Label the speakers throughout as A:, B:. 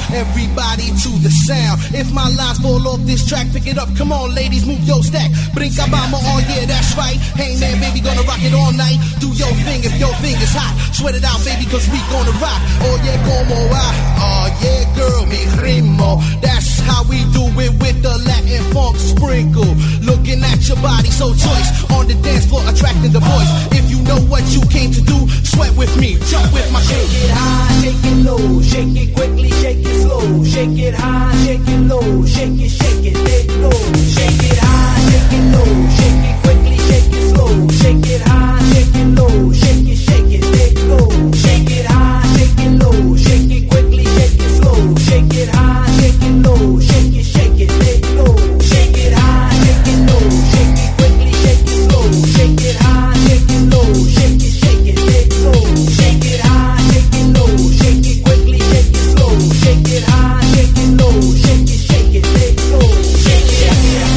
A: Everybody to the sound. If my lines fall off this track, pick it up. Come on, ladies, move your stack. Brinca mama, oh yeah, that's right. Hey man, baby, gonna rock it all night. Do your thing if your thing is hot. Sweat it out, baby, cause we gonna rock. Oh yeah, como va. Oh yeah, girl, mi ritmo. That's how we do it with the Latin funk sprinkle. Looking at your body so choice. On the dance floor, attracting the boys. If you know what you came to do, sweat with me, jump with my king.
B: Shake it high, shake it low, shake it quickly, shake it slow. Shake it high, shake it low, shake it, let go. Shake it high, shake it low, shake it quickly, shake it slow. Shake it high, shake it low, shake it, let go. Shake it high, shake it low, shake it quickly, shake it slow. Shake it high, shake it low, shake it, let go. Shake it high, shake it low, shake it quickly, shake it slow. Shake it high, shake it low, shake it, let go. Shake it high, shake it low, shake it quickly, shake it slow. Shake it high, shake it low, shake it, let go. Shake it high.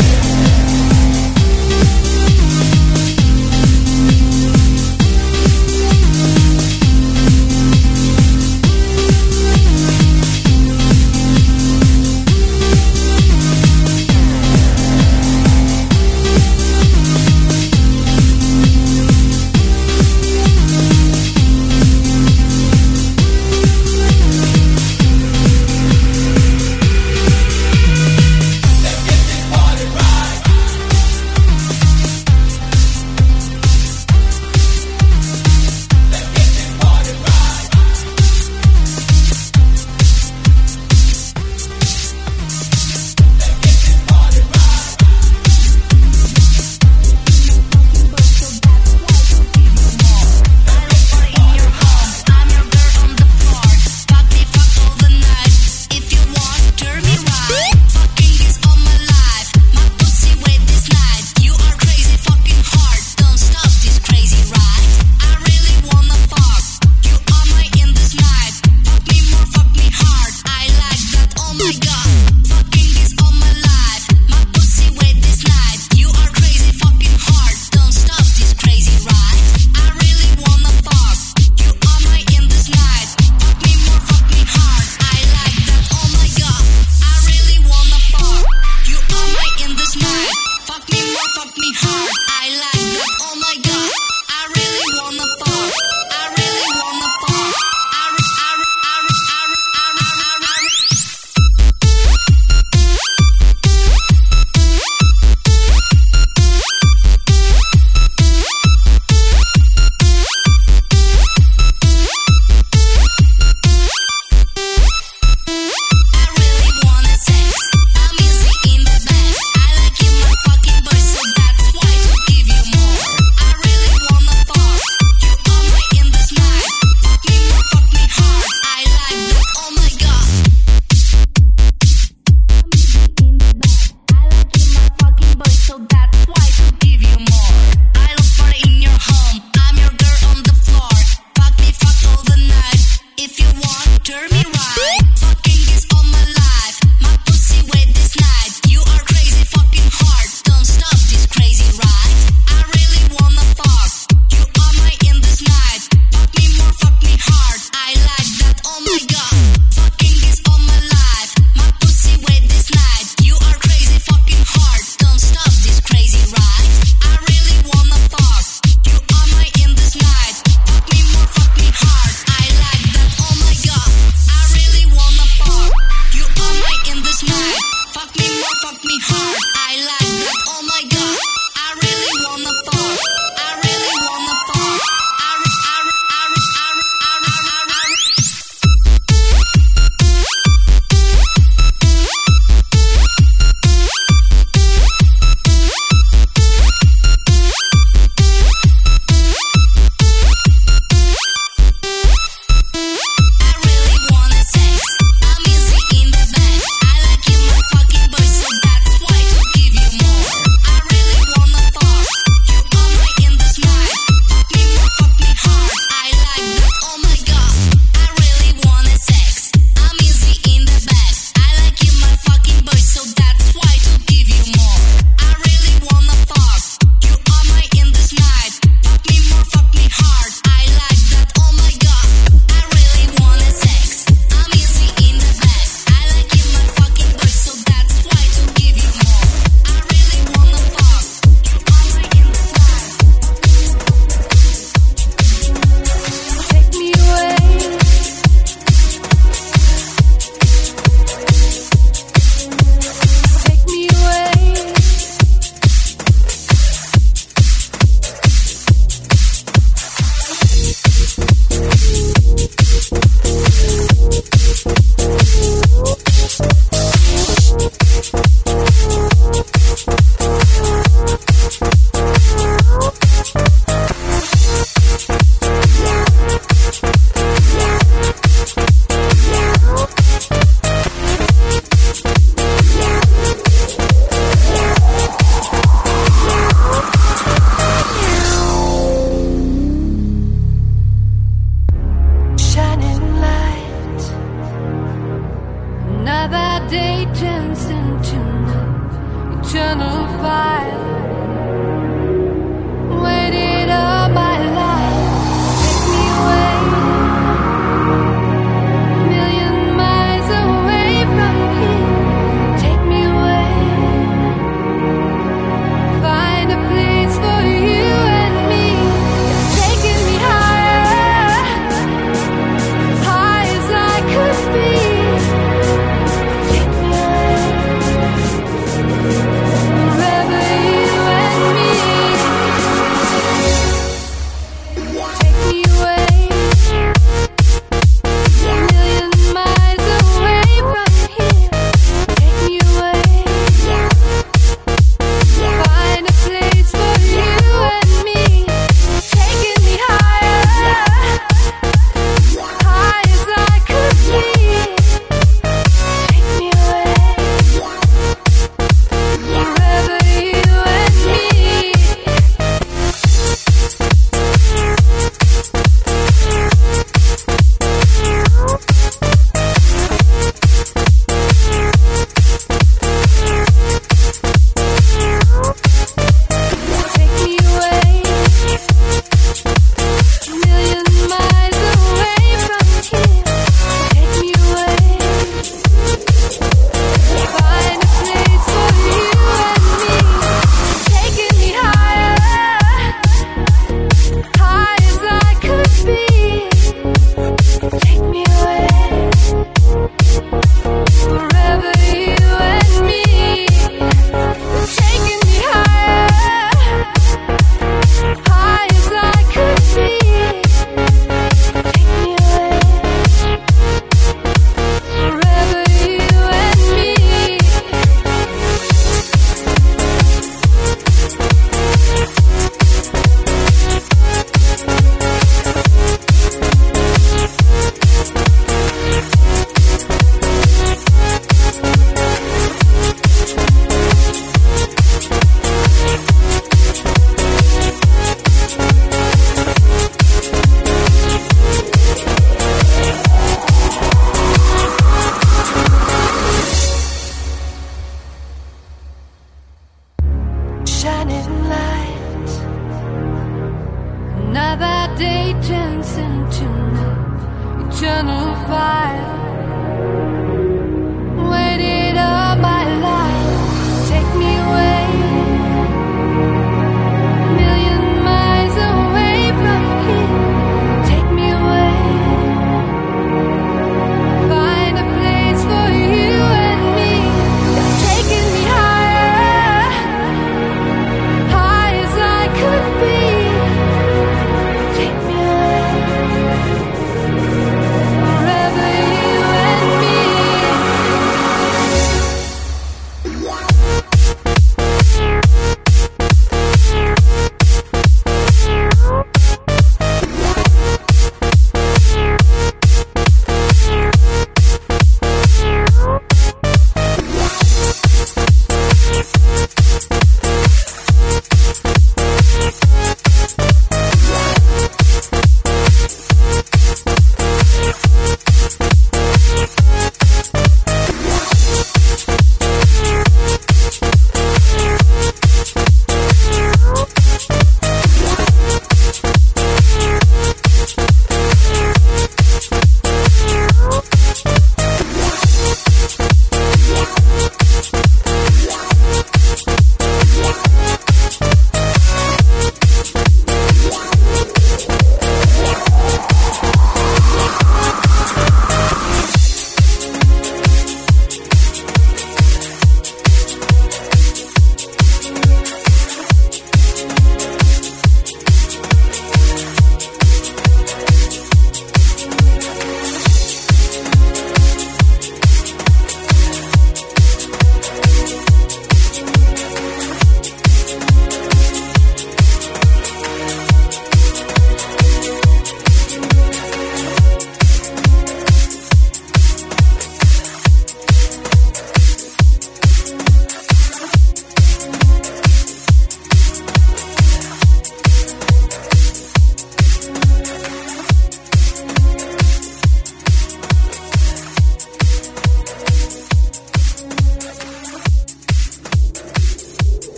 C: that day turns into night, eternal fire.